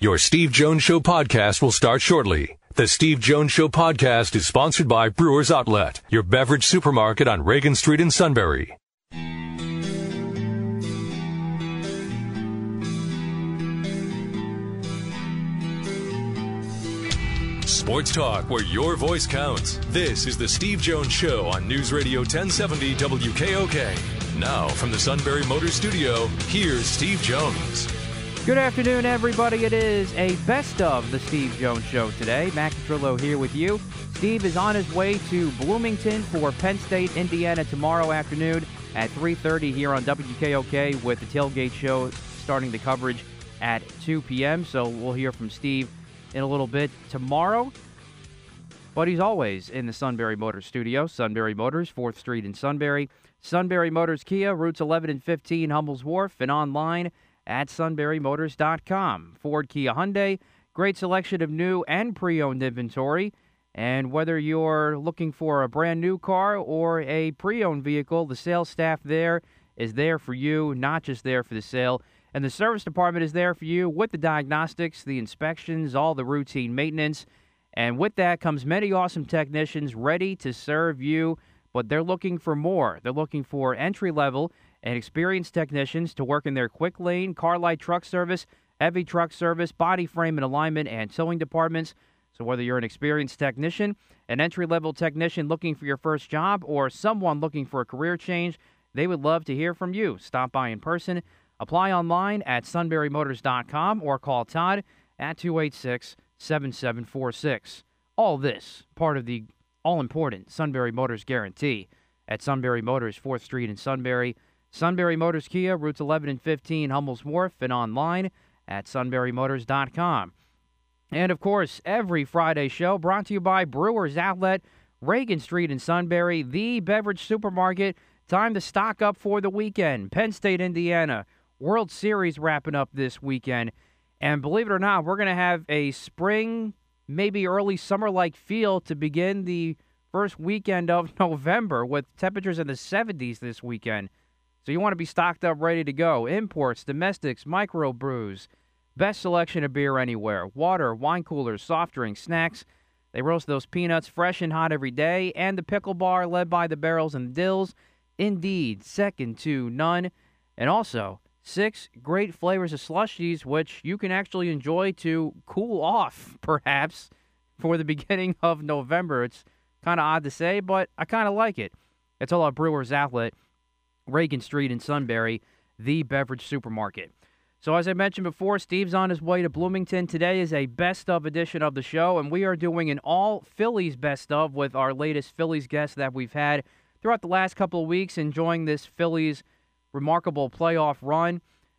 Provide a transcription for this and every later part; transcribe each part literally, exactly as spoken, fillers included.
Your Steve Jones Show podcast will start shortly. The Steve Jones Show podcast is sponsored by Brewers Outlet, your beverage supermarket on Reagan Street in Sunbury. Sports talk where your voice counts. This is the Steve Jones Show on News Radio ten seventy W K O K. Now from the Sunbury Motors Studio, here's Steve Jones. Good afternoon, everybody. It is a best of the Steve Jones Show today. Mac Petrillo here with you. Steve is on his way to Bloomington for Penn State, Indiana tomorrow afternoon at three thirty here on W K O K with the Tailgate Show starting the coverage at two p.m. So we'll hear from Steve in a little bit tomorrow. But he's always in the Sunbury Motors studio. Sunbury Motors, fourth Street in Sunbury. Sunbury Motors Kia, routes eleven and fifteen, Hummel's Wharf, and online at sunbury motors dot com. Ford, Kia, Hyundai, great selection of new and pre-owned inventory. And whether you're looking for a brand new car or a pre-owned vehicle, the sales staff there is there for you, not just there for the sale. And the service department is there for you with the diagnostics, the inspections, all the routine maintenance. And with that comes many awesome technicians ready to serve you, but they're looking for more. They're looking for entry-level and experienced technicians to work in their quick lane, car light truck service, heavy truck service, body frame and alignment, and towing departments. So whether you're an experienced technician, an entry-level technician looking for your first job, or someone looking for a career change, they would love to hear from you. Stop by in person. Apply online at sunbury motors dot com or call Todd at two eight six, seven seven four six. All this part of the all-important Sunbury Motors guarantee at Sunbury Motors, fourth Street in Sunbury. Sunbury Motors Kia, routes eleven and fifteen, Hummel's Wharf, and online at sunbury motors dot com. And, of course, every Friday show brought to you by Brewers Outlet, Reagan Street in Sunbury, the beverage supermarket. Time to stock up for the weekend. Penn State, Indiana, World Series wrapping up this weekend. And believe it or not, we're going to have a spring, maybe early summer-like feel to begin the first weekend of November with temperatures in the seventies this weekend. So you want to be stocked up, ready to go. Imports, domestics, microbrews, best selection of beer anywhere. Water, wine coolers, soft drinks, snacks. They roast those peanuts fresh and hot every day. And the pickle bar led by the barrels and dills. Indeed, second to none. And also, six great flavors of slushies, which you can actually enjoy to cool off, perhaps, for the beginning of November. It's kind of odd to say, but I kind of like it. It's all at Brewers Outlet, Reagan Street in Sunbury, the beverage supermarket. So as I mentioned before, Steve's on his way to Bloomington. Today is a best-of edition of the show, and we are doing an all-Phillies best-of with our latest Phillies guest that we've had throughout the last couple of weeks, enjoying this Phillies remarkable playoff run.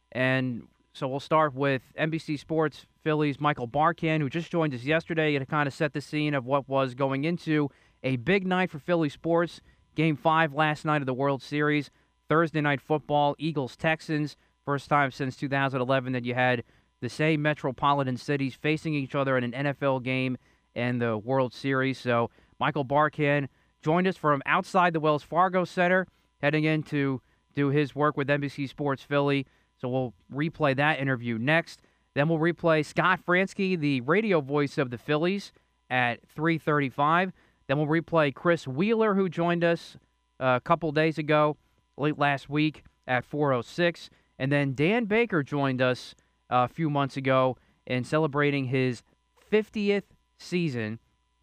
And so we'll start with N B C Sports Phillies Michael Barkann, who just joined us yesterday to kind of set the scene of what was going into a big night for Philly sports. Game five last night of the World Series. Thursday night football, Eagles-Texans. First time since two thousand eleven that you had the same metropolitan cities facing each other in an N F L game and the World Series. So Michael Barkann joined us from outside the Wells Fargo Center, heading in to do his work with N B C Sports Philly. So we'll replay that interview next. Then we'll replay Scott Franzke, the radio voice of the Phillies, at three thirty-five. Then we'll replay Chris Wheeler, who joined us a couple days ago, late last week, at four oh six. And then Dan Baker joined us a few months ago in celebrating his fiftieth season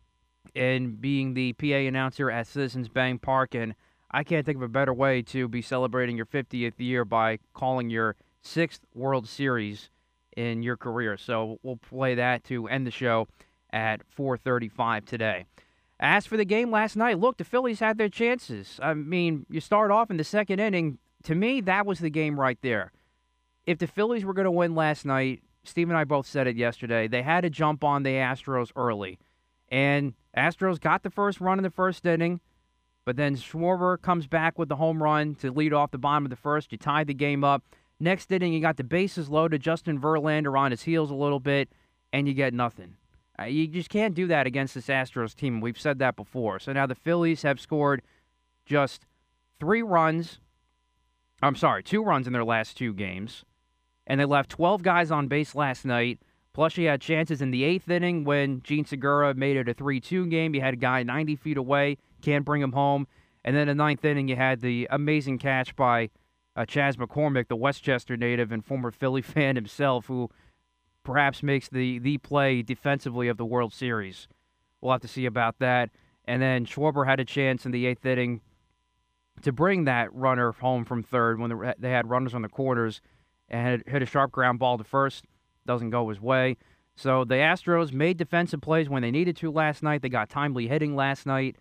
and being the P A announcer at Citizens Bank Park. And I can't think of a better way to be celebrating your fiftieth year by calling your sixth World Series in your career. So we'll play that to end the show at four thirty-five today. As for the game last night, look, the Phillies had their chances. I mean, you start off in the second inning. To me, that was the game right there. If the Phillies were going to win last night, Steve and I both said it yesterday, they had to jump on the Astros early. And Astros got the first run in the first inning, but then Schwarber comes back with the home run to lead off the bottom of the first. You tied the game up. Next inning, you got the bases loaded, Justin Verlander on his heels a little bit, and you get nothing. Uh, you just can't do that against this Astros team. We've said that before. So now the Phillies have scored just three runs. I'm sorry, two runs in their last two games. And they left twelve guys on base last night, Plus, you had chances in the eighth inning when Gene Segura made it a three two game. You had a guy ninety feet away, can't bring him home. And then in the ninth inning, you had the amazing catch by uh, Chas McCormick, the Westchester native and former Philly fan himself, who perhaps makes the, the play defensively of the World Series. We'll have to see about that. And then Schwarber had a chance in the eighth inning to bring that runner home from third when they had runners on the corners and hit a sharp ground ball to first. Doesn't go his way. So the Astros made defensive plays when they needed to last night. They got timely hitting last night.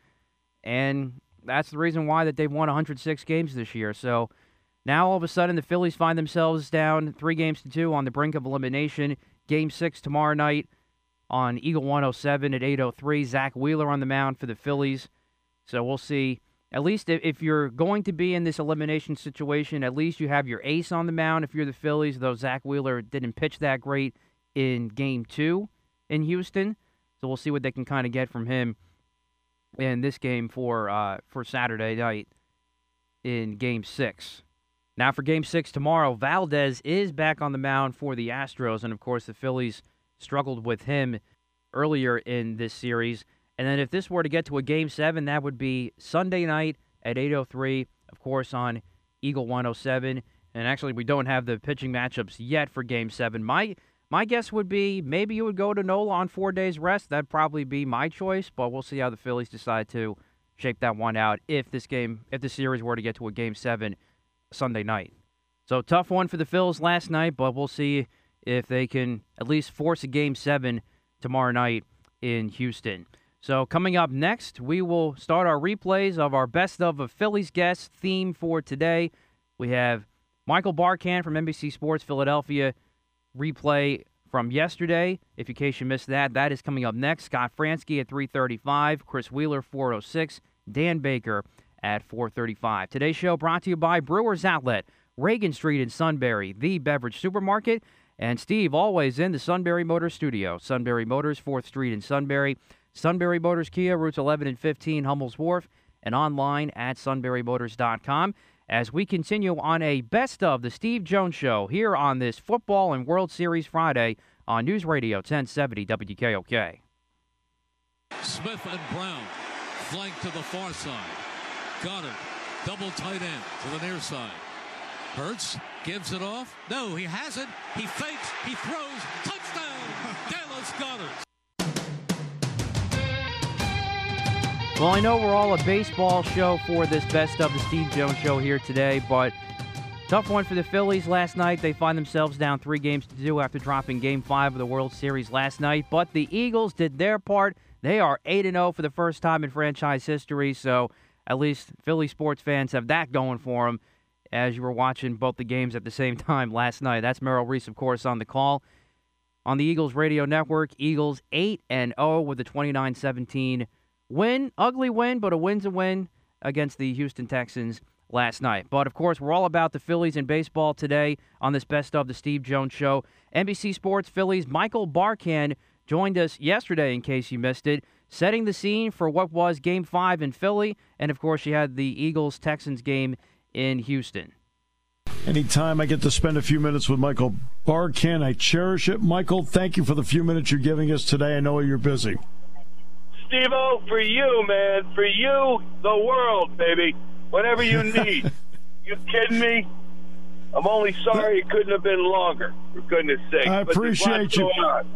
And that's the reason why that they've won one hundred six games this year. So now all of a sudden the Phillies find themselves down three games to two on the brink of elimination. Game six tomorrow night on Eagle one oh seven at eight oh three. Zach Wheeler on the mound for the Phillies. So we'll see. At least if you're going to be in this elimination situation, at least you have your ace on the mound if you're the Phillies, though Zach Wheeler didn't pitch that great in Game two in Houston. So we'll see what they can kind of get from him in this game for uh, for Saturday night in Game six. Now for Game six tomorrow, Valdez is back on the mound for the Astros, and of course the Phillies struggled with him earlier in this series. And then if this were to get to a Game seven, that would be Sunday night at eight oh three, of course, on Eagle one oh seven. And actually, we don't have the pitching matchups yet for Game seven. My my guess would be maybe you would go to Nola on four days rest. That'd probably be my choice, but we'll see how the Phillies decide to shape that one out if this game, if the series were to get to a Game seven Sunday night. So tough one for the Phils last night, but we'll see if they can at least force a Game seven tomorrow night in Houston. So coming up next, we will start our replays of our Best of a Phillies guests theme for today. We have Michael Barkann from N B C Sports Philadelphia replay from yesterday. If in case you missed that, that is coming up next. Scott Fransky at three thirty-five, Chris Wheeler four oh six, Dan Baker at four thirty-five. Today's show brought to you by Brewers Outlet, Reagan Street in Sunbury, the beverage supermarket, and Steve always in the Sunbury Motors studio. Sunbury Motors, fourth Street in Sunbury. Sunbury Motors Kia, routes eleven and fifteen, Hummel's Wharf, and online at sunbury motors dot com. As we continue on a Best of the Steve Jones Show here on this Football and World Series Friday on News Radio ten seventy W K O K. Smith and Brown flank to the far side. Goddard, double tight end to the near side. Hurts gives it off. No, he hasn't. He fakes. He throws. Touchdown, Dallas Goddard. Well, I know we're all a baseball show for this Best of the Steve Jones Show here today, but tough one for the Phillies last night. They find themselves down three games to two after dropping Game five of the World Series last night, but the Eagles did their part. They are eight and oh for the first time in franchise history, so at least Philly sports fans have that going for them as you were watching both the games at the same time last night. That's Merrill Reese, of course, on the call. On the Eagles Radio Network, Eagles eight and oh with a twenty-nine seventeen win. Ugly win, but a win's a win against the Houston Texans last night. But, of course, we're all about the Phillies and baseball today on this Best of the Steve Jones Show. N B C Sports Phillies Michael Barkann joined us yesterday, in case you missed it, setting the scene for what was Game five in Philly. And, of course, you had the Eagles-Texans game in Houston. Anytime I get to spend a few minutes with Michael Barkann, I cherish it. Michael, thank you for the few minutes you're giving us today. I know you're busy. Steve-O, for you, man. For you, the world, baby. Whatever you need. You kidding me? I'm only sorry it couldn't have been longer, for goodness sake. I appreciate you.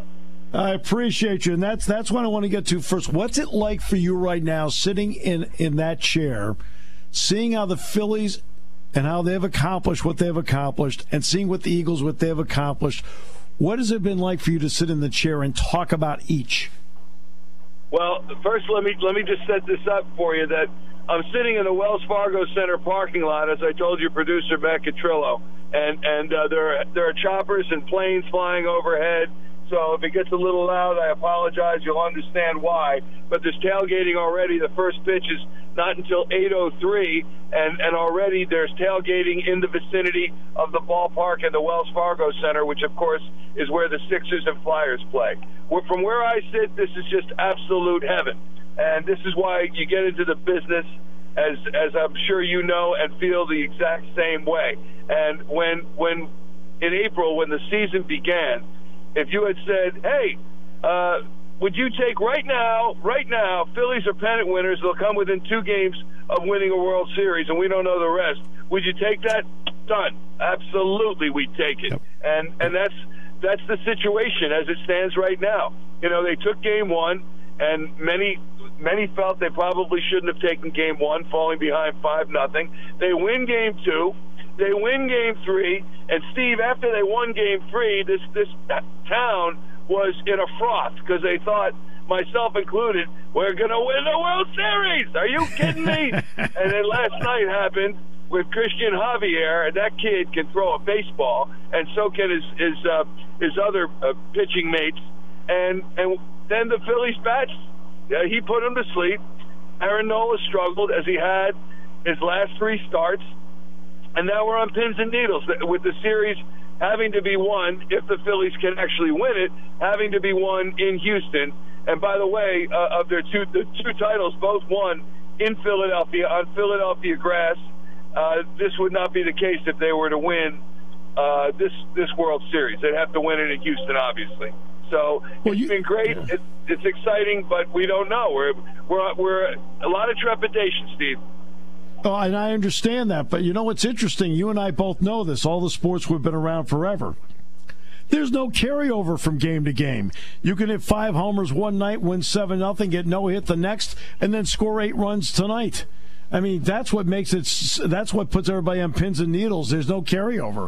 I appreciate you. And that's that's what I want to get to first. What's it like for you right now, sitting in, in that chair, seeing how the Phillies and how they've accomplished what they've accomplished, and seeing what the Eagles, what they've accomplished? What has it been like for you to sit in the chair and talk about each? Well, first let me let me just set this up for you that I'm sitting in the Wells Fargo Center parking lot, as I told your producer, Matt Catrillo, and and uh, there are, there are choppers and planes flying overhead. So if it gets a little loud, I apologize. You'll understand why. But there's tailgating already. The first pitch is not until eight oh three, and, and already there's tailgating in the vicinity of the ballpark and the Wells Fargo Center, which, of course, is where the Sixers and Flyers play. From where I sit, this is just absolute heaven. And this is why you get into the business, as as I'm sure you know, and feel the exact same way. And when when in April, when the season began, if you had said, hey, uh, would you take right now, right now, Phillies are pennant winners, they'll come within two games of winning a World Series, and we don't know the rest. Would you take that? Done. Absolutely, we'd take it. Yep. And and that's that's the situation as it stands right now. You know, they took game one, and many many felt they probably shouldn't have taken game one, falling behind five nothing. They win game two. They win game three. And, Steve, after they won game three, this, this town was in a froth because they thought, myself included, we're going to win the World Series. Are you kidding me? And then last night happened with Christian Javier, and that kid can throw a baseball, and so can his his, uh, his other uh, pitching mates. And and then the Phillies bats, uh, he put them to sleep. Aaron Nola struggled as he had his last three starts, and now we're on pins and needles with the series having to be won, if the Phillies can actually win it, having to be won in Houston. And by the way, uh, of their two the two titles, both won in Philadelphia on Philadelphia grass. Uh, this would not be the case if they were to win uh, this this World Series. They'd have to win it in Houston, obviously. So well, it's you, been great. Yeah. It, it's exciting, but we don't know. We're we're we're a lot of trepidation, Steve. Oh, and I understand that, but you know what's interesting? You and I both know this. All the sports we've been around forever. There's no carryover from game to game. You can hit five homers one night, win seven nothing, get no hit the next, and then score eight runs tonight. I mean, that's what makes it. That's what puts everybody on pins and needles. There's no carryover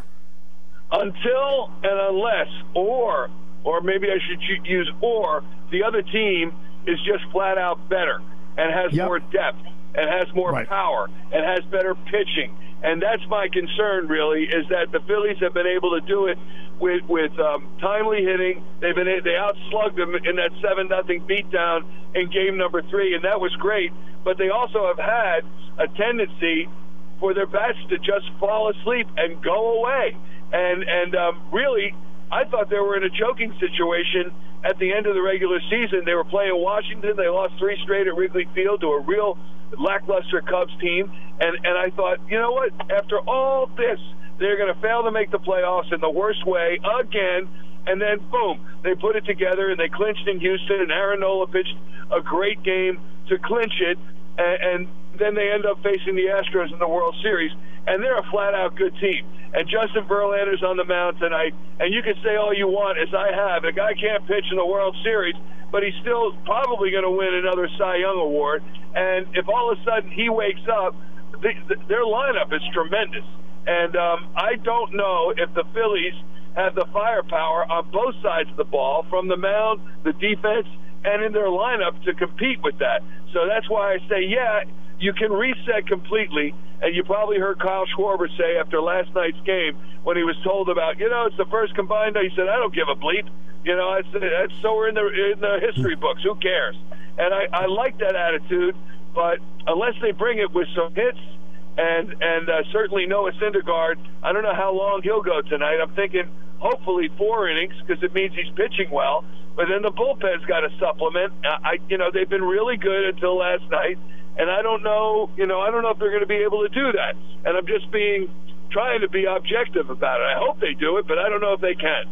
until and unless, or or maybe I should use or the other team is just flat out better and has yep. more depth and has more right. power and has better pitching. And that's my concern, really, is that the Phillies have been able to do it with with um, timely hitting. They've been they outslugged them in that seven nothing beatdown in game number three, and that was great. But they also have had a tendency for their bats to just fall asleep and go away. And and um, really, I thought they were in a choking situation at the end of the regular season. They were playing Washington. They lost three straight at Wrigley Field to a real lackluster Cubs team. And, and I thought, you know what? After all this, they're going to fail to make the playoffs in the worst way again. And then, boom, they put it together and they clinched in Houston. And Aaron Nola pitched a great game to clinch it. And, and then they end up facing the Astros in the World Series. And they're a flat-out good team. And Justin Verlander's on the mound tonight. And you can say all you want, as I have. The guy can't pitch in the World Series, but he's still probably going to win another Cy Young Award. And if all of a sudden he wakes up, the, the, their lineup is tremendous. And um, I don't know if the Phillies have the firepower on both sides of the ball, from the mound, the defense, and in their lineup to compete with that. So that's why I say, yeah, you can reset completely. And you probably heard Kyle Schwarber say after last night's game, when he was told about, you know, it's the first combined, he said, I don't give a bleep. You know, it's, it's so we're in the in the history books. Who cares? And I, I like that attitude, but unless they bring it with some hits and and uh, certainly Noah Syndergaard, I don't know how long he'll go tonight. I'm thinking hopefully four innings because it means he's pitching well. But then the bullpen's got to supplement. I, you know, they've been really good until last night, and I don't know, you know, I don't know if they're going to be able to do that. And I'm just being trying to be objective about it. I hope they do it, but I don't know if they can.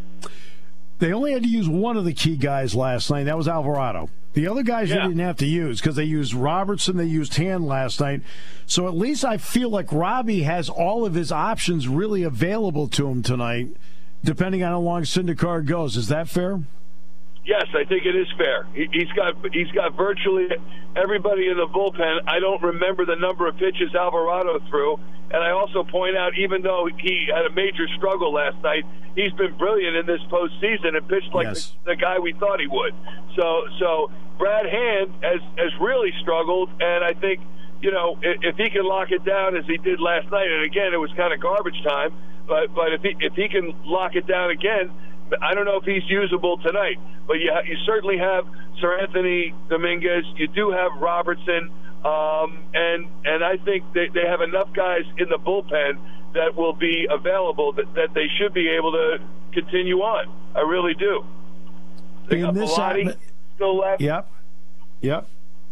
They only had to use one of the key guys last night. That was Alvarado. The other guys yeah. they didn't have to use because they used Robertson, they used Hand last night. So at least I feel like Robbie has all of his options really available to him tonight, depending on how long Syndergaard goes. Is that fair? Yes, I think it is fair. He, he's got he's got virtually everybody in the bullpen. I don't remember the number of pitches Alvarado threw. And I also point out, even though he had a major struggle last night, he's been brilliant in this postseason and pitched like yes. the, the guy we thought he would. So, so Brad Hand has has really struggled, and I think, you know, if, if he can lock it down as he did last night, and again it was kind of garbage time, but but if he if he can lock it down again, I don't know if he's usable tonight. But you you certainly have Sir Anthony Dominguez. You do have Robertson. Um, and and I think they, they have enough guys in the bullpen that will be available that, that they should be able to continue on. I really do. They in got this Bellotti atmo- still left. Yep. Yep.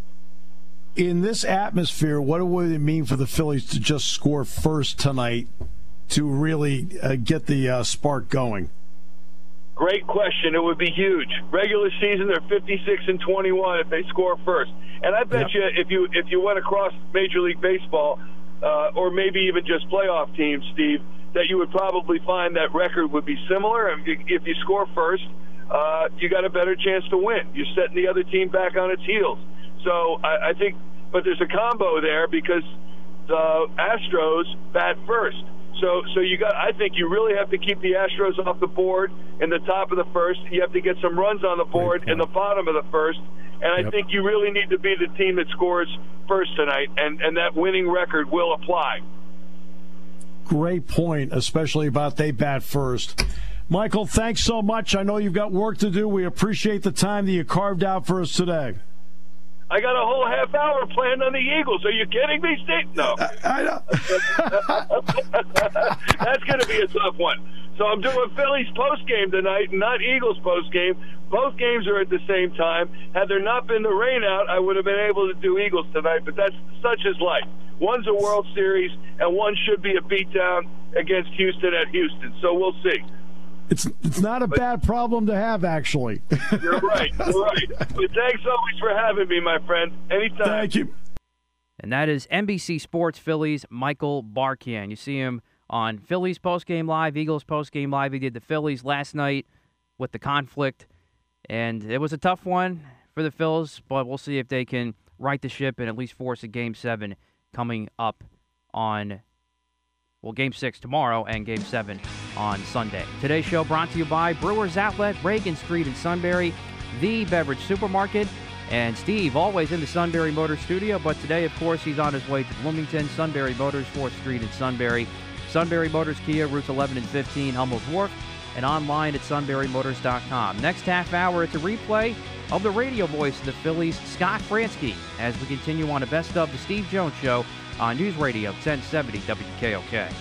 In this atmosphere, what would it mean for the Phillies to just score first tonight to really uh, get the uh, spark going? Great question. It would be huge. Regular season, they're fifty-six and twenty-one if they score first. And I bet yep. you if you if you went across Major League Baseball, uh, or maybe even just playoff teams, Steve, that you would probably find that record would be similar. If you, if you score first, uh, you got a better chance to win. You're setting the other team back on its heels. So I, I think, but there's a combo there because the Astros bat first. So, so you got. I think you really have to keep the Astros off the board in the top of the first. You have to get some runs on the board in the bottom of the first. And I yep. think you really need to be the team that scores first tonight, and, and that winning record will apply. Great point, especially about they bat first. Michael, thanks so much. I know you've got work to do. We appreciate the time that you carved out for us today. I got a whole half hour planned on the Eagles. Are you kidding me, Steve? No. I, I know. That's going to be a tough one. So I'm doing Phillies postgame tonight, not Eagles postgame. Both games are at the same time. Had there not been the rain out, I would have been able to do Eagles tonight, but that's such is life. One's a World Series, and one should be a beatdown against Houston at Houston. So we'll see. It's it's not a but, bad problem to have, actually. You're right. You're right. But thanks always for having me, my friend. Anytime. Thank you. And that is N B C Sports Phillies Michael Barkann. You see him on Phillies postgame live, Eagles postgame live. He did the Phillies last night with the conflict, and it was a tough one for the Phils, but we'll see if they can right the ship and at least force a Game seven coming up on, well, Game six tomorrow and Game seven on Sunday. Today's show brought to you by Brewers Outlet, Reagan Street in Sunbury, the beverage supermarket, and Steve, always in the Sunbury Motors studio, but today, of course, he's on his way to Bloomington, Sunbury Motors, fourth Street in Sunbury, Sunbury Motors Kia, routes eleven and fifteen, Hummel's Wharf, and online at sunbury motors dot com. Next half hour, it's a replay of the radio voice of the Phillies, Scott Franzke, as we continue on a Best of the Steve Jones Show on News Radio ten seventy W K O K.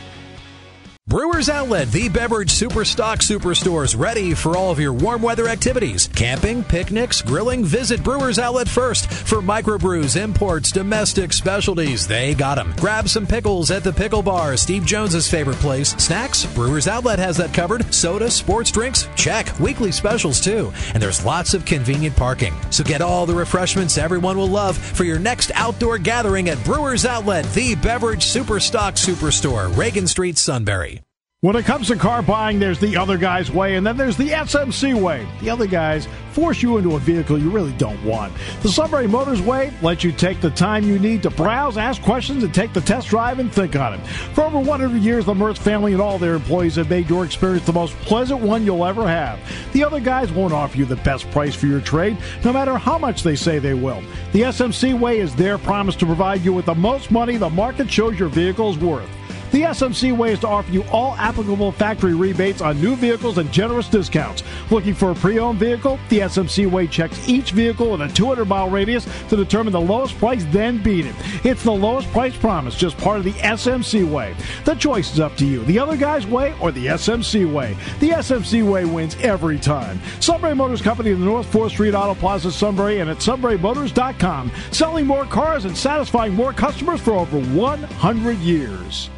Brewers Outlet, the beverage superstock superstores, ready for all of your warm weather activities. Camping, picnics, grilling, visit Brewers Outlet first. For microbrews, imports, domestic specialties, they got them. Grab some pickles at the Pickle Bar, Steve Jones's favorite place. Snacks, Brewers Outlet has that covered. Soda, sports drinks, check. Weekly specials too. And there's lots of convenient parking. So get all the refreshments everyone will love for your next outdoor gathering at Brewers Outlet, the beverage superstock superstore, Reagan Street, Sunbury. When it comes to car buying, there's the other guy's way, and then there's the S M C way. The other guys force you into a vehicle you really don't want. The Sunbury Motors way lets you take the time you need to browse, ask questions, and take the test drive and think on it. For over one hundred years, the Mertz family and all their employees have made your experience the most pleasant one you'll ever have. The other guys won't offer you the best price for your trade, no matter how much they say they will. The S M C way is their promise to provide you with the most money the market shows your vehicle is worth. The S M C way is to offer you all applicable factory rebates on new vehicles and generous discounts. Looking for a pre-owned vehicle? The S M C way checks each vehicle in a two hundred mile radius to determine the lowest price, then beat it. It's the lowest price promise, just part of the S M C way. The choice is up to you. The other guy's way or the S M C way. The S M C way wins every time. Sunbury Motors Company in the North fourth Street Auto Plaza, Sunbury, and at sunbury motors dot com. Selling more cars and satisfying more customers for over one hundred years.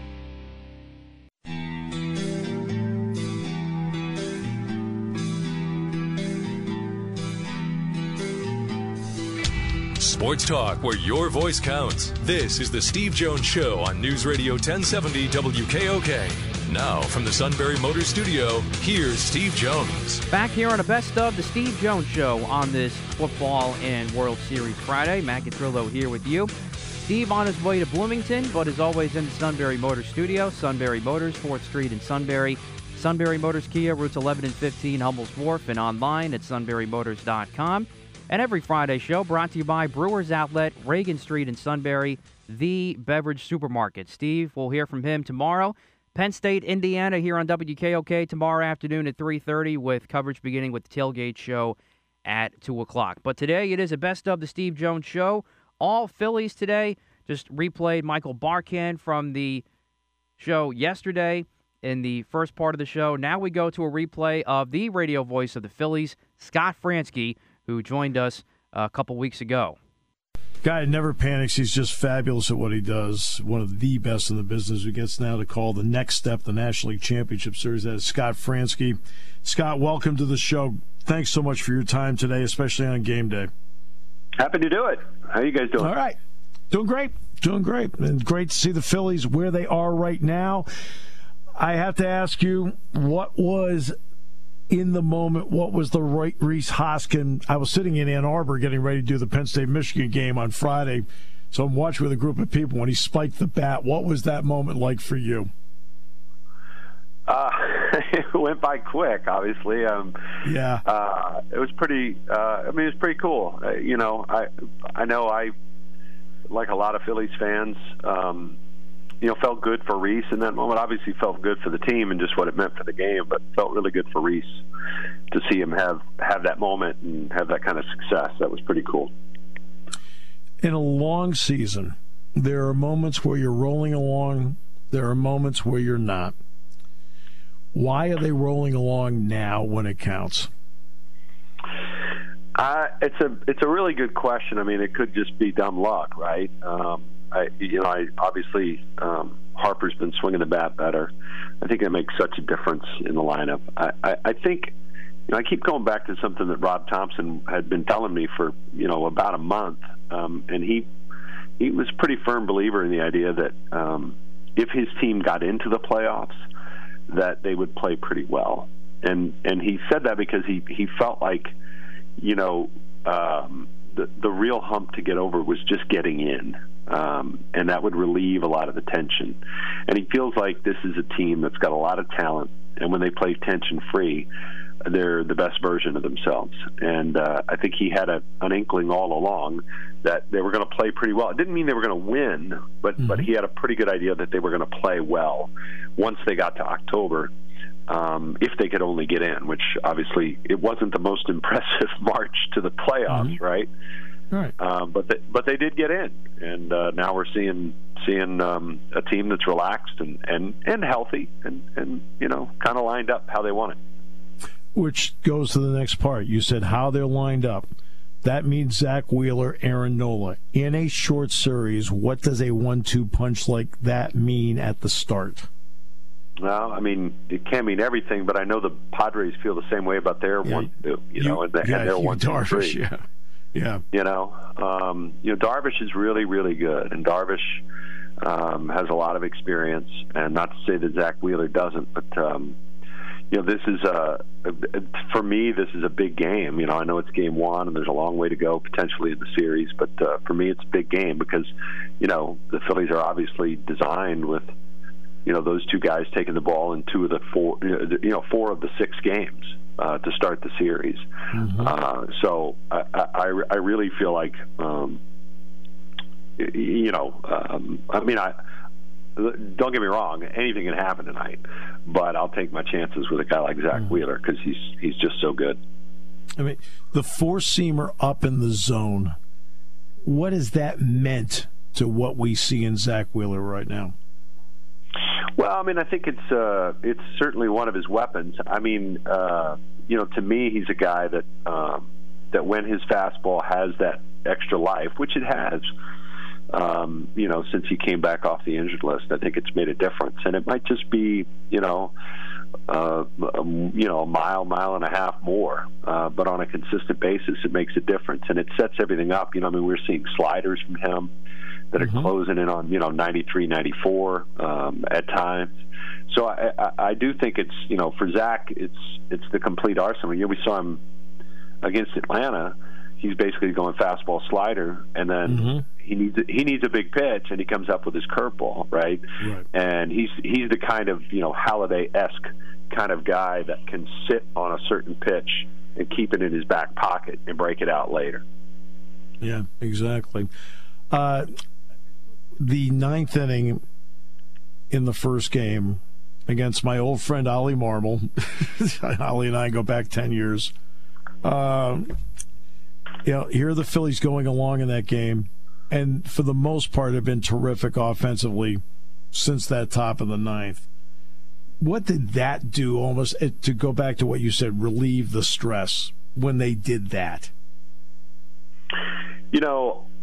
Sports talk where your voice counts. This is the Steve Jones Show on News Radio ten seventy W K O K. Now, from the Sunbury Motors Studio, here's Steve Jones. Back here on a Best of the Steve Jones Show on this Football and World Series Friday. Matt Catrillo here with you. Steve on his way to Bloomington, but is always in the Sunbury Motors Studio. Sunbury Motors, fourth Street in Sunbury. Sunbury Motors Kia, routes eleven and fifteen, Hummel's Wharf, and online at sunbury motors dot com. And every Friday show brought to you by Brewers Outlet, Reagan Street in Sunbury, the beverage supermarket. Steve, we'll hear from him tomorrow. Penn State, Indiana here on W K O K tomorrow afternoon at three thirty with coverage beginning with the Tailgate Show at two o'clock. But today it is a Best of the Steve Jones Show. All Phillies today. Just replayed Michael Barkann from the show yesterday in the first part of the show. Now we go to a replay of the radio voice of the Phillies, Scott Franzke, who joined us a couple weeks ago. Guy never panics. He's just fabulous at what he does. One of the best in the business. Who gets now to call the next step the National League Championship Series. That is Scott Franzke. Scott, welcome to the show. Thanks so much for your time today, especially on game day. Happy to do it. How are you guys doing? All right. Doing great. Doing great. And great to see the Phillies where they are right now. I have to ask you, what was in the moment, what was the right Rhys Hoskins? I was sitting in Ann Arbor getting ready to do the Penn State-Michigan game on Friday, so I'm watching with a group of people when he spiked the bat. What was that moment like for you? Uh, it went by quick, obviously. Um, yeah. Uh, it was pretty, uh, I mean, it was pretty cool. Uh, you know, I I know I, like a lot of Phillies fans, um, you know, felt good for Rhys in that moment. Obviously felt good for the team and just what it meant for the game, but felt really good for Rhys to see him have, have that moment and have that kind of success. That was pretty cool. In a long season, there are moments where you're rolling along. There are moments where you're not. Why are they rolling along now when it counts? Uh, it's a it's a really good question. I mean, it could just be dumb luck, right? Um, I you know, I obviously um, Harper's been swinging the bat better. I think it makes such a difference in the lineup. I, I, I think you know I keep going back to something that Rob Thompson had been telling me for you know about a month, um, and he he was a pretty firm believer in the idea that um, if his team got into the playoffs, that they would play pretty well. And and he said that because he, he felt like, you know, um, the, the real hump to get over was just getting in. Um, and that would relieve a lot of the tension. And he feels like this is a team that's got a lot of talent, and when they play tension-free, they're the best version of themselves. And uh, I think he had a, an inkling all along that they were going to play pretty well. It didn't mean they were going to win, but, mm-hmm. but he had a pretty good idea that they were going to play well once they got to October, um, if they could only get in, which obviously it wasn't the most impressive march to the playoffs, mm-hmm. right? Right. Um, but they, but they did get in, and uh, now we're seeing seeing um, a team that's relaxed and, and, and healthy, and, and you know kind of lined up how they want it. Which goes to the next part. You said how they're lined up. That means Zach Wheeler, Aaron Nola. In a short series, what does a one two punch like that mean at the start? Well, I mean, it can't mean everything, but I know the Padres feel the same way about their yeah, one two, you, you know, and, the, yeah, and their one two three. Yeah. Yeah, you know, um, you know, Darvish is really, really good, and Darvish um, has a lot of experience. And not to say that Zach Wheeler doesn't, but um, you know, this is a, for me, this is a big game. You know, I know it's game one, and there's a long way to go potentially in the series, but uh, for me, it's a big game because, you know, the Phillies are obviously designed with, you know, those two guys taking the ball in two of the four, you know, four of the six games. Uh, to start the series. Mm-hmm. Uh, so I, I, I really feel like, um, you know, um, I mean, I don't get me wrong, anything can happen tonight, but I'll take my chances with a guy like Zach mm-hmm. Wheeler because he's he's just so good. I mean, the four-seamer up in the zone, what has that meant to what we see in Zach Wheeler right now? Well, I mean, I think it's uh, it's certainly one of his weapons. I mean, uh, you know, to me, he's a guy that um, that when his fastball has that extra life, which it has, um, you know, since he came back off the injured list, I think it's made a difference. And it might just be, you know, uh, um, you know, a mile, mile and a half more, uh, but on a consistent basis, it makes a difference, and it sets everything up. You know, I mean, we're seeing sliders from him that are mm-hmm. closing in on, you know, ninety-three, ninety-four um, at times. So I, I, I do think it's, you know, for Zach, it's it's the complete arsenal. You know, we saw him against Atlanta. He's basically going fastball, slider, and then mm-hmm. he needs a, he needs a big pitch, and he comes up with his curveball, right? right? And he's he's the kind of, you know, Halladay-esque kind of guy that can sit on a certain pitch and keep it in his back pocket and break it out later. Yeah, exactly. Uh, the ninth inning in the first game against my old friend Ollie Marmol. Ollie and I go back ten years. Uh, you know, here are the Phillies going along in that game, and for the most part have been terrific offensively since that top of the ninth. What did that do, almost, to go back to what you said, relieve the stress when they did that? You know,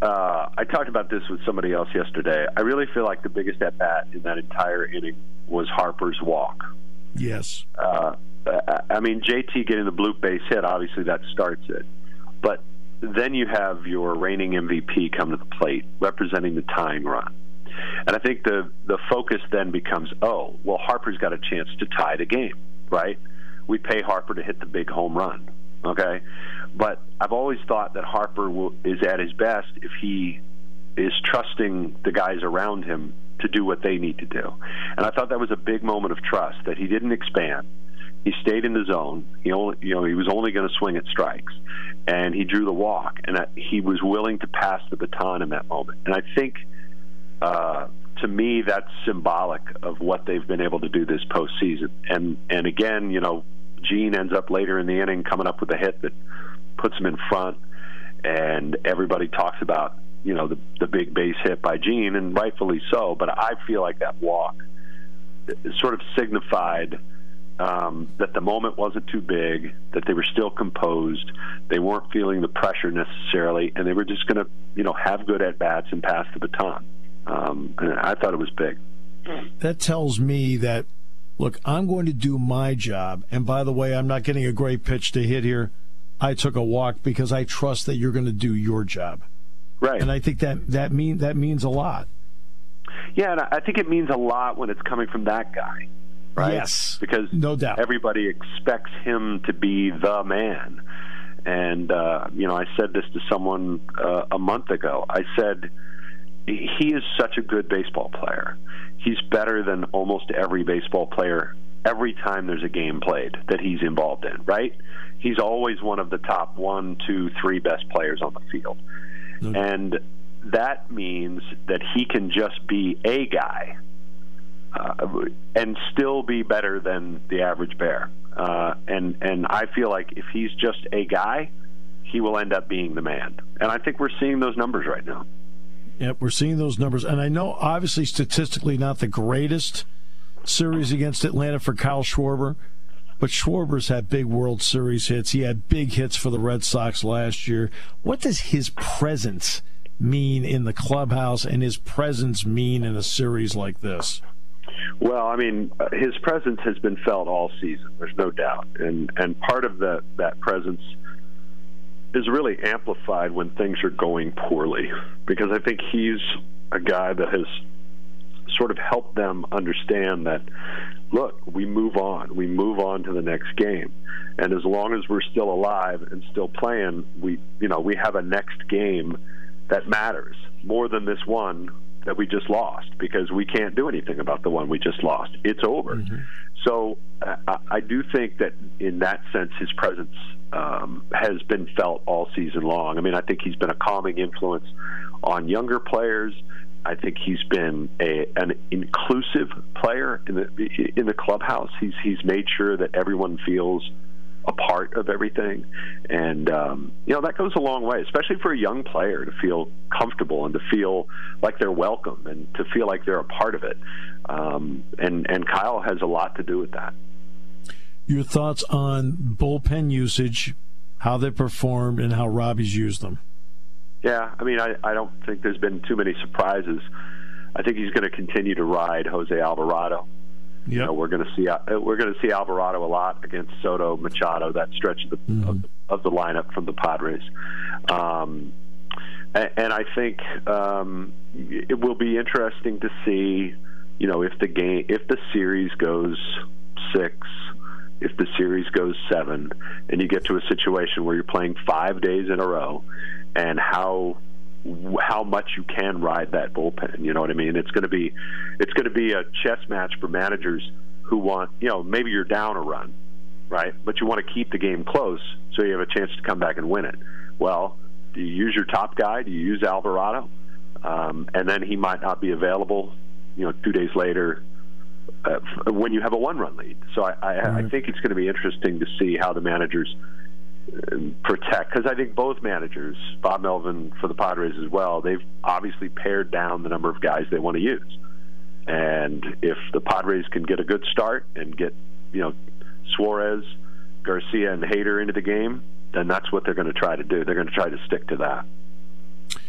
uh, I talked about this with somebody else yesterday. I really feel like the biggest at-bat in that entire inning was Harper's walk. Yes. Uh, I mean, J T getting the bloop base hit, obviously that starts it. But then you have your reigning M V P come to the plate, representing the tying run. And I think the, the focus then becomes, oh, well, Harper's got a chance to tie the game, right? We pay Harper to hit the big home run, okay? But I've always thought that Harper will, is at his best if he is trusting the guys around him to do what they need to do. And I thought that was a big moment of trust, that he didn't expand. He stayed in the zone. He only, you know, he was only going to swing at strikes, and he drew the walk. And I, he was willing to pass the baton in that moment. And I think, uh, to me, that's symbolic of what they've been able to do this postseason. And and again, you know, Gene ends up later in the inning coming up with a hit that puts him in front, and everybody talks about, you know, the the big base hit by Gene, and rightfully so. But I feel like that walk sort of signified Um, that the moment wasn't too big, that they were still composed, they weren't feeling the pressure necessarily, and they were just going to, you know, have good at-bats and pass the baton. Um, and I thought it was big. That tells me that, look, I'm going to do my job, and by the way, I'm not getting a great pitch to hit here. I took a walk because I trust that you're going to do your job. Right. And I think that, that, mean, that means a lot. Yeah, and I think it means a lot when it's coming from that guy. Right? Yes, because no doubt everybody expects him to be the man. And, uh, you know, I said this to someone uh, a month ago. I said, he is such a good baseball player. He's better than almost every baseball player every time there's a game played that he's involved in, right? He's always one of the top one, two, three best players on the field. Mm-hmm. And that means that he can just be a guy Uh, and still be better than the average bear. Uh, and, and I feel like if he's just a guy, he will end up being the man. And I think we're seeing those numbers right now. Yep, we're seeing those numbers. And I know, obviously, statistically not the greatest series against Atlanta for Kyle Schwarber, but Schwarber's had big World Series hits. He had big hits for the Red Sox last year. What does his presence mean in the clubhouse and his presence mean in a series like this? Well, I mean, his presence has been felt all season. There's no doubt, and and part of that that presence is really amplified when things are going poorly, because I think he's a guy that has sort of helped them understand that, look, we move on, we move on to the next game, and as long as we're still alive and still playing, we you know we have a next game that matters more than this one that we just lost, because we can't do anything about the one we just lost. It's over. Mm-hmm. So uh, I do think that in that sense, his presence um, has been felt all season long. I mean, I think he's been a calming influence on younger players. I think he's been a, an inclusive player in the in the clubhouse. He's he's made sure that everyone feels a part of everything, and um, you know that goes a long way, especially for a young player to feel comfortable and to feel like they're welcome and to feel like they're a part of it. Um, and and Kyle has a lot to do with that. Your thoughts on bullpen usage, how they performed, and how Robbie's used them? Yeah, I mean, I, I don't think there's been too many surprises. I think he's going to continue to ride Jose Alvarado. Yep. You know, we're going to see we're going to see Alvarado a lot against Soto, Machado, that stretch of the, mm-hmm. of, of the lineup from the Padres, um, and, and I think um, it will be interesting to see, you know, if the game, if the series goes six, if the series goes seven, and you get to a situation where you're playing five days in a row, and how. how much you can ride that bullpen. You know what I mean? It's going to be, it's going to be a chess match for managers who want, you know, maybe you're down a run, right? But you want to keep the game close so you have a chance to come back and win it. Well, do you use your top guy? Do you use Alvarado? Um, and then he might not be available, you know, two days later uh, when you have a one-run lead. So I, I, mm-hmm. I think it's going to be interesting to see how the managers protect, because I think both managers, Bob Melvin for the Padres as well, they've obviously pared down the number of guys they want to use. And if the Padres can get a good start and get, you know, Suarez, Garcia, and Hader into the game, then that's what they're going to try to do. They're going to try to stick to that.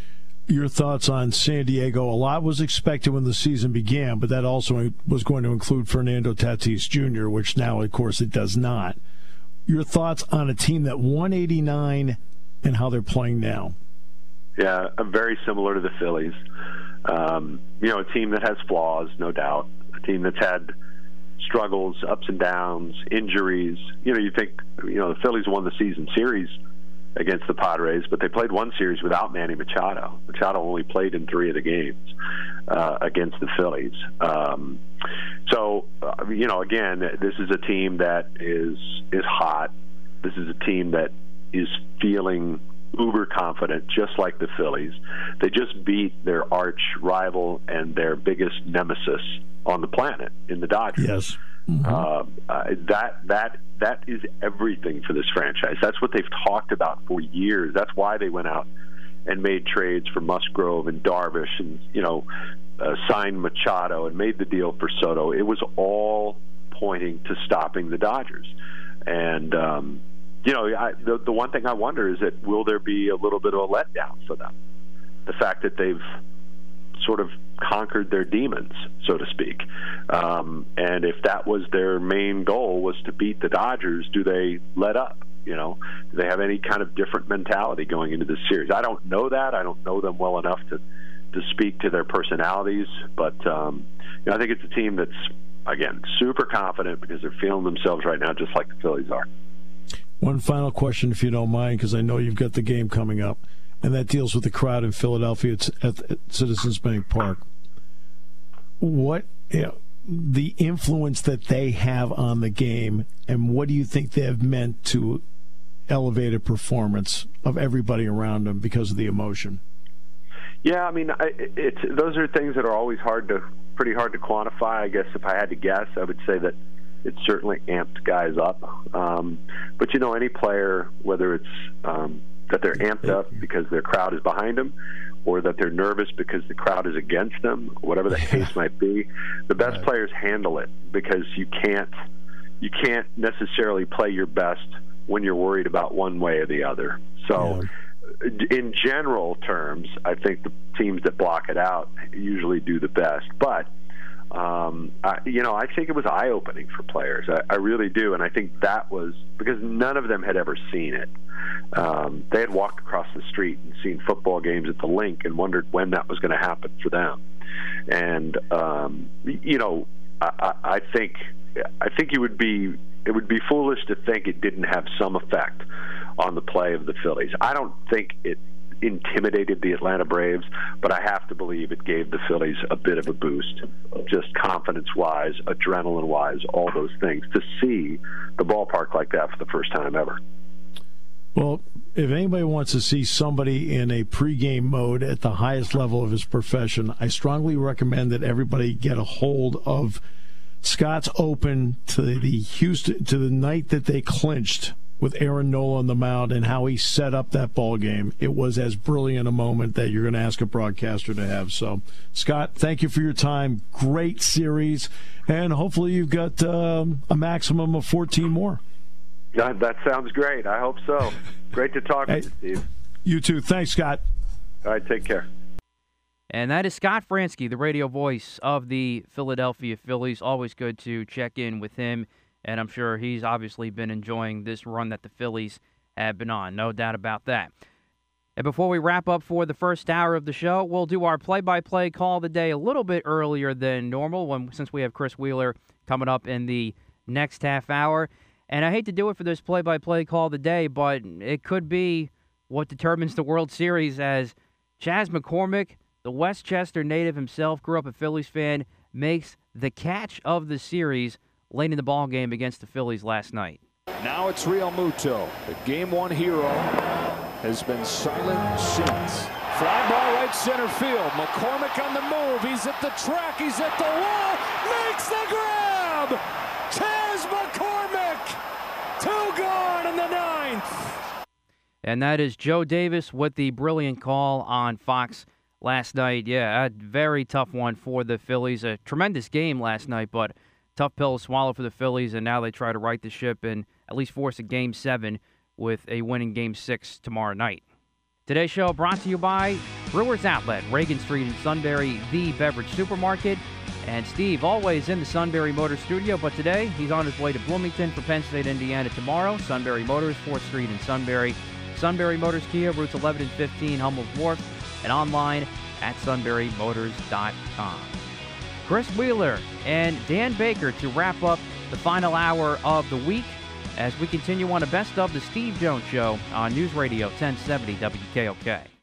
your thoughts on San Diego. A lot was expected when the season began, but that also was going to include Fernando Tatis Junior, which now, of course, it does not. Your thoughts on a team that won eighty-nine and how they're playing now? Yeah, I'm very similar to the Phillies. Um, you know, a team that has flaws, no doubt. A team that's had struggles, ups and downs, injuries. You know, you think, you know, the Phillies won the season series against the Padres, but they played one series without Manny Machado. Machado only played in three of the games uh, against the Phillies. Um, so, uh, you know, again, this is a team that is is hot. This is a team that is feeling uber confident, just like the Phillies. They just beat their arch rival and their biggest nemesis on the planet in the Dodgers. Yes. Mm-hmm. Uh, uh, that that that is everything for this franchise. That's what they've talked about for years. That's why they went out and made trades for Musgrove and Darvish, and you know, uh, signed Machado and made the deal for Soto. It was all pointing to stopping the Dodgers. And um, you know, I, the the one thing I wonder is that will there be a little bit of a letdown for them? The fact that they've sort of conquered their demons, so to speak. Um, and if that was their main goal, was to beat the Dodgers, do they let up? You know, do they have any kind of different mentality going into this series? I don't know that. I don't know them well enough to, to speak to their personalities. But um, you know, I think it's a team that's, again, super confident because they're feeling themselves right now just like the Phillies are. One final question, if you don't mind, because I know you've got the game coming up, and that deals with the crowd in Philadelphia at, at Citizens Bank Park. What, you know, the influence that they have on the game, and what do you think they have meant to elevated performance of everybody around them because of the emotion? Yeah, I mean, I, it's those are things that are always hard to, pretty hard to quantify. I guess if I had to guess, I would say that it's certainly amped guys up. Um, but you know, any player, whether it's um, that they're amped up because their crowd is behind them, or that they're nervous because the crowd is against them, whatever the case might be, the best right. players handle it because you can't you can't necessarily play your best when you're worried about one way or the other. So yeah. in general terms, I think the teams that block it out usually do the best. But Um, I, you know, I think it was eye-opening for players. I, I really do, and I think that was because none of them had ever seen it. Um, they had walked across the street and seen football games at the Link and wondered when that was going to happen for them. And um, you know, I, I think I think it would be it would be foolish to think it didn't have some effect on the play of the Phillies. I don't think it intimidated the Atlanta Braves, but I have to believe it gave the Phillies a bit of a boost, just confidence-wise, adrenaline-wise, all those things, to see the ballpark like that for the first time ever. Well, if anybody wants to see somebody in a pregame mode at the highest level of his profession, I strongly recommend that everybody get a hold of Scott's Open to the Houston to the night that they clinched with Aaron Nola on the mound and how he set up that ball game. It was as brilliant a moment that you're going to ask a broadcaster to have. So, Scott, thank you for your time. Great series, and hopefully you've got um, a maximum of fourteen more. Yeah, that sounds great. I hope so. Great to talk hey, to you, Steve. You too. Thanks, Scott. All right, take care. And that is Scott Franzke, the radio voice of the Philadelphia Phillies. Always good to check in with him. And I'm sure he's obviously been enjoying this run that the Phillies have been on. No doubt about that. And before we wrap up for the first hour of the show, we'll do our play-by-play call of the day a little bit earlier than normal when, since we have Chris Wheeler coming up in the next half hour. And I hate to do it for this play-by-play call of the day, but it could be what determines the World Series, as Chas McCormick, the Westchester native himself, grew up a Phillies fan, makes the catch of the series late in the ball game against the Phillies last night. Now it's Real Muto. The game one hero has been silent since. Fly ball right center field. McCormick on the move. He's at the track. He's at the wall. Makes the grab. Chas McCormick. Two gone in the ninth. And that is Joe Davis with the brilliant call on Fox last night. Yeah, a very tough one for the Phillies. A tremendous game last night, but tough pill to swallow for the Phillies, and now they try to right the ship and at least force a Game seven with a winning Game six tomorrow night. Today's show brought to you by Brewers Outlet, Reagan Street in Sunbury, the beverage supermarket. And Steve, always in the Sunbury Motors studio, but today he's on his way to Bloomington for Penn State, Indiana tomorrow. Sunbury Motors, fourth Street in Sunbury. Sunbury Motors Kia, routes eleven and fifteen, Hummel's Wharf, and online at sunbury motors dot com. Chris Wheeler and Dan Baker to wrap up the final hour of the week as we continue on a Best of the Steve Jones Show on News Radio ten seventy W K O K.